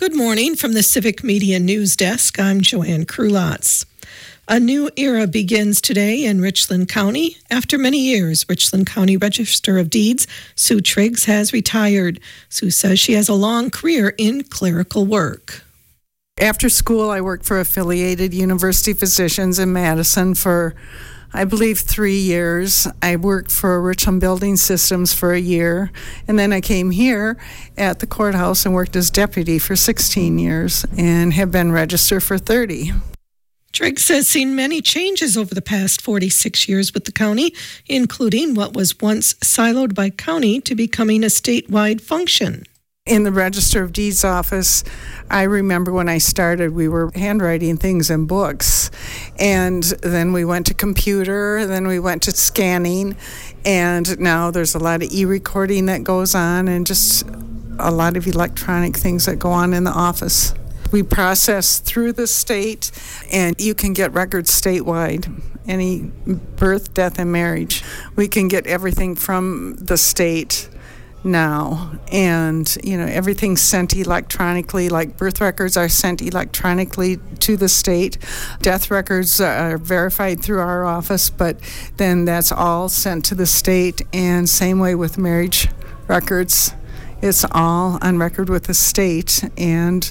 Good morning from the Civic Media News Desk. I'm Joanne Krulotz. A new era begins today in Richland County. After many years, Richland County Register of Deeds Sue Triggs has retired. Sue says she has a long career in clerical work. After school, I worked for Affiliated University Physicians in Madison for, I believe, 3 years. I worked for Richland Building Systems for a year, and then I came here at the courthouse and worked as deputy for 16 years and have been registered for 30. Triggs has seen many changes over the past 46 years with the county, including what was once siloed by county to becoming a statewide function. In the Register of Deeds office, I remember when I started, we were handwriting things in books. And then we went to computer, then we went to scanning, and now there's a lot of e-recording that goes on and just a lot of electronic things that go on in the office. We process through the state, and you can get records statewide. Any birth, death, and marriage. We can get everything from the state now, and everything's sent electronically. Like birth records are sent electronically to the state. Death records are verified through our office, but then that's all sent to the state. And same way with marriage records, it's all on record with the state, and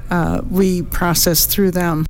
we process through them.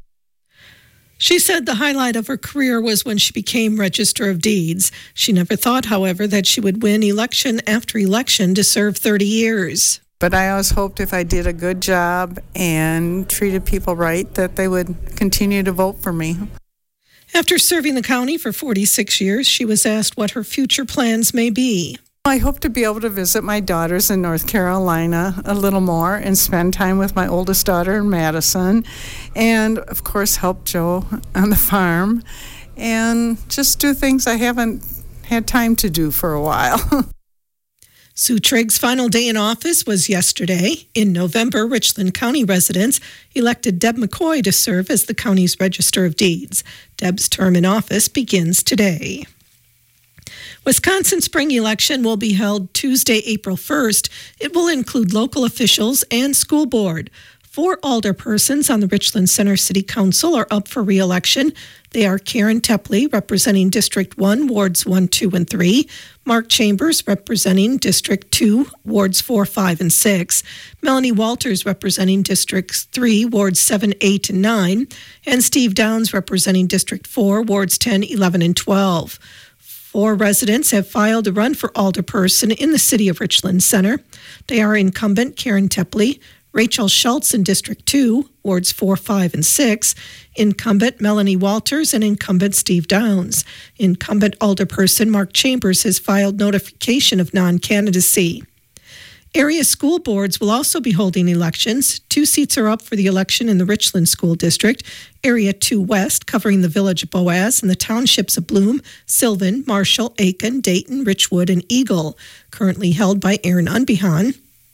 She said the highlight of her career was when she became Register of Deeds. She never thought, however, that she would win election after election to serve 30 years. But I always hoped if I did a good job and treated people right, that they would continue to vote for me. After serving the county for 46 years, she was asked what her future plans may be. I hope to be able to visit my daughters in North Carolina a little more and spend time with my oldest daughter in Madison, and of course help Joe on the farm and just do things I haven't had time to do for a while. Sue Triggs' final day in office was yesterday. In November, Richland County residents elected Deb McCoy to serve as the county's Register of Deeds. Deb's term in office begins today. Wisconsin spring election will be held Tuesday, April 1st. It will include local officials and school board. 4 alderpersons on the Richland Center City Council are up for re-election. They are Karen Tepley, representing District 1, Wards 1, 2, and 3. Mark Chambers, representing District 2, Wards 4, 5, and 6. Melanie Walters, representing Districts 3, Wards 7, 8, and 9. And Steve Downs, representing District 4, Wards 10, 11, and 12. 4 residents have filed to run for alderperson in the city of Richland Center. They are incumbent Karen Tepley, Rachel Schultz in District 2, Wards 4, 5, and 6, incumbent Melanie Walters, and incumbent Steve Downs. Incumbent alderperson Mark Chambers has filed notification of non-candidacy. Area school boards will also be holding elections. 2 seats are up for the election in the Richland School District. Area 2 West, covering the village of Boaz and the townships of Bloom, Sylvan, Marshall, Aiken, Dayton, Richwood, and Eagle, currently held by Aaron Unbehan.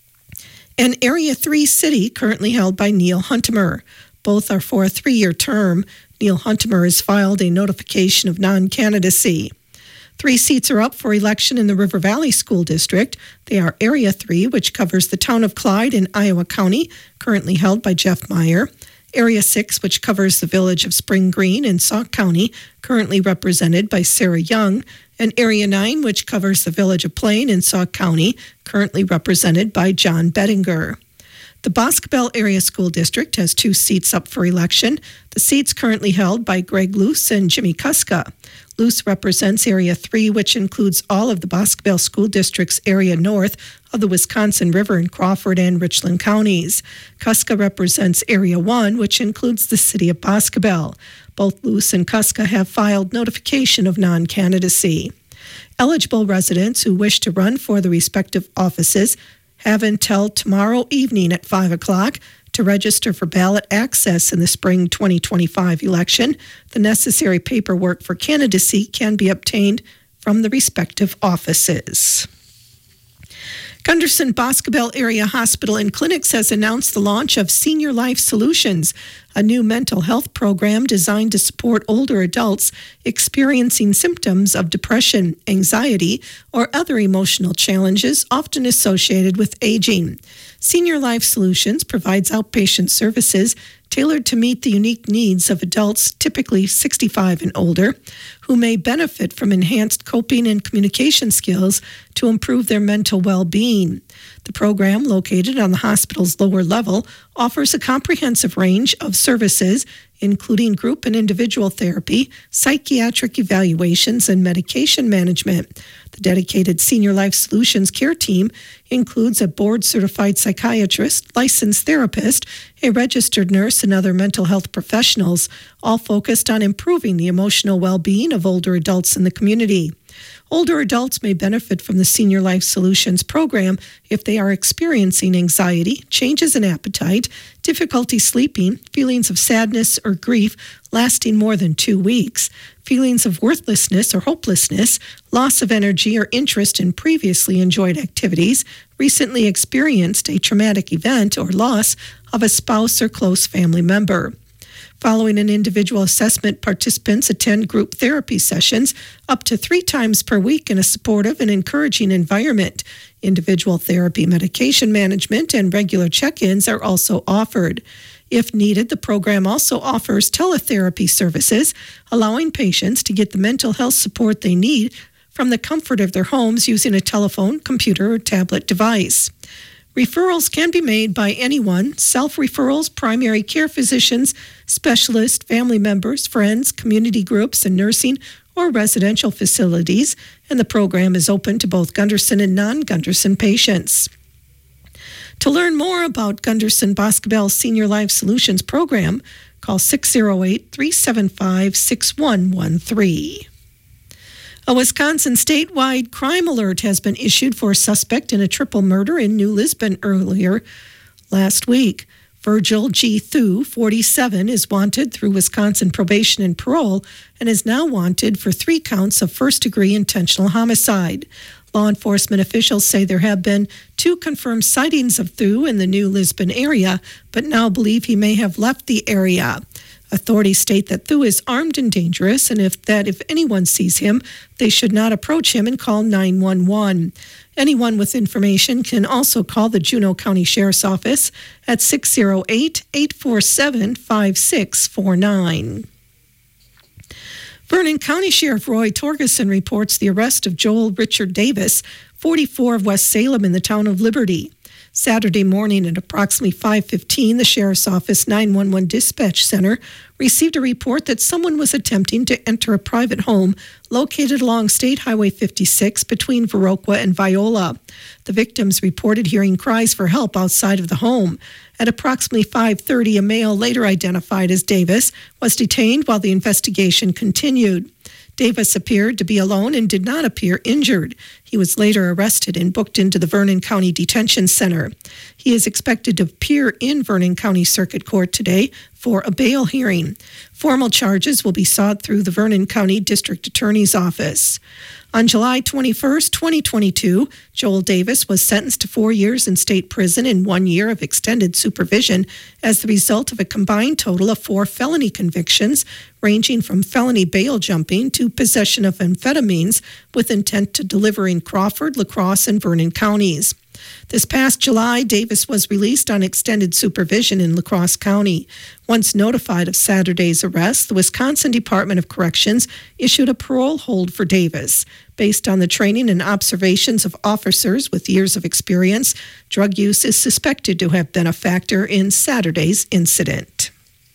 And Area 3 City, currently held by Neil Huntemer. Both are for a 3-year term. Neil Huntemer has filed a notification of non-candidacy. 3 seats are up for election in the River Valley School District. They are Area 3, which covers the town of Clyde in Iowa County, currently held by Jeff Meyer. Area 6, which covers the village of Spring Green in Sauk County, currently represented by Sarah Young. And Area 9, which covers the village of Plain in Sauk County, currently represented by John Bettinger. The Boscobel Area School District has 2 seats up for election. The seats currently held by Greg Luce and Jimmy Kuska. Luce represents Area 3, which includes all of the Boscobel School District's area north of the Wisconsin River in Crawford and Richland counties. Kuska represents Area 1, which includes the city of Boscobel. Both Luce and Kuska have filed notification of non-candidacy. Eligible residents who wish to run for the respective offices have until tomorrow evening at 5 o'clock to register for ballot access in the spring 2025 election. The necessary paperwork for candidacy can be obtained from the respective offices. Gunderson Boscobel Area Hospital and Clinics has announced the launch of Senior Life Solutions, a new mental health program designed to support older adults experiencing symptoms of depression, anxiety, or other emotional challenges often associated with aging. Senior Life Solutions provides outpatient services tailored to meet the unique needs of adults, typically 65 and older, who may benefit from enhanced coping and communication skills to improve their mental well-being. The program, located on the hospital's lower level, offers a comprehensive range of services, including group and individual therapy, psychiatric evaluations, and medication management. The dedicated Senior Life Solutions care team includes a board-certified psychiatrist, licensed therapist, a registered nurse, and other mental health professionals, all focused on improving the emotional well-being of older adults in the community. Older adults may benefit from the Senior Life Solutions program if they are experiencing anxiety, changes in appetite, difficulty sleeping, feelings of sadness or grief lasting more than 2 weeks, feelings of worthlessness or hopelessness, loss of energy or interest in previously enjoyed activities, recently experienced a traumatic event or loss of a spouse or close family member. Following an individual assessment, participants attend group therapy sessions up to 3 times per week in a supportive and encouraging environment. Individual therapy, medication management, and regular check-ins are also offered. If needed, the program also offers teletherapy services, allowing patients to get the mental health support they need from the comfort of their homes using a telephone, computer, or tablet device. Referrals can be made by anyone: self-referrals, primary care physicians, specialists, family members, friends, community groups, and nursing or residential facilities, and the program is open to both Gunderson and non-Gunderson patients. To learn more about Gunderson Boscobel Senior Life Solutions program, call 608-375-6113. A Wisconsin statewide crime alert has been issued for a suspect in a triple murder in New Lisbon earlier last week. Virgil G. Thu, 47, is wanted through Wisconsin probation and parole and is now wanted for 3 counts of first-degree intentional homicide. Law enforcement officials say there have been 2 confirmed sightings of Thu in the New Lisbon area, but now believe he may have left the area. Authorities state that Thu is armed and dangerous, and if anyone sees him, they should not approach him and call 911. Anyone with information can also call the Juneau County Sheriff's Office at 608-847-5649. Vernon County Sheriff Roy Torgerson reports the arrest of Joel Richard Davis, 44, of West Salem in the town of Liberty. Saturday morning at approximately 5:15, the Sheriff's Office 911 Dispatch Center received a report that someone was attempting to enter a private home located along State Highway 56 between Viroqua and Viola. The victims reported hearing cries for help outside of the home. At approximately 5:30, a male later identified as Davis was detained while the investigation continued. Davis appeared to be alone and did not appear injured. He was later arrested and booked into the Vernon County Detention Center. He is expected to appear in Vernon County Circuit Court today for a bail hearing. Formal charges will be sought through the Vernon County District Attorney's Office. On July 21, 2022, Joel Davis was sentenced to 4 years in state prison and 1 year of extended supervision as the result of a combined total of 4 felony convictions, ranging from felony bail jumping to possession of amphetamines with intent to deliver in Crawford, La Crosse, and Vernon counties. This past July, Davis was released on extended supervision in La Crosse County. Once notified of Saturday's arrest, the Wisconsin Department of Corrections issued a parole hold for Davis. Based on the training and observations of officers with years of experience, drug use is suspected to have been a factor in Saturday's incident.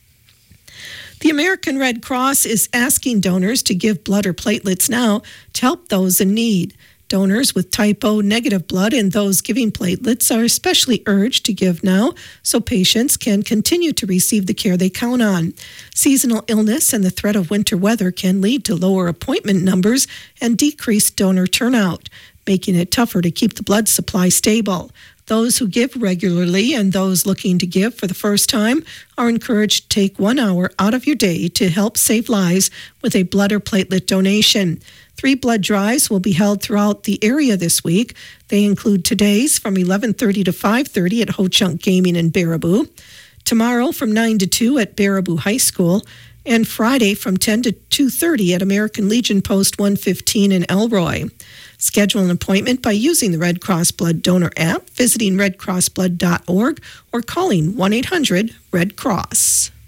The American Red Cross is asking donors to give blood or platelets now to help those in need. Donors with type O negative blood and those giving platelets are especially urged to give now so patients can continue to receive the care they count on. Seasonal illness and the threat of winter weather can lead to lower appointment numbers and decreased donor turnout, making it tougher to keep the blood supply stable. Those who give regularly and those looking to give for the first time are encouraged to take 1 hour out of your day to help save lives with a blood or platelet donation. 3 blood drives will be held throughout the area this week. They include today's from 11:30 to 5:30 at Ho Chunk Gaming in Baraboo, tomorrow from 9 to 2 at Baraboo High School, and Friday from 10 to 2:30 at American Legion Post 115 in Elroy. Schedule an appointment by using the Red Cross Blood Donor app, visiting redcrossblood.org, or calling 1-800-RED-CROSS.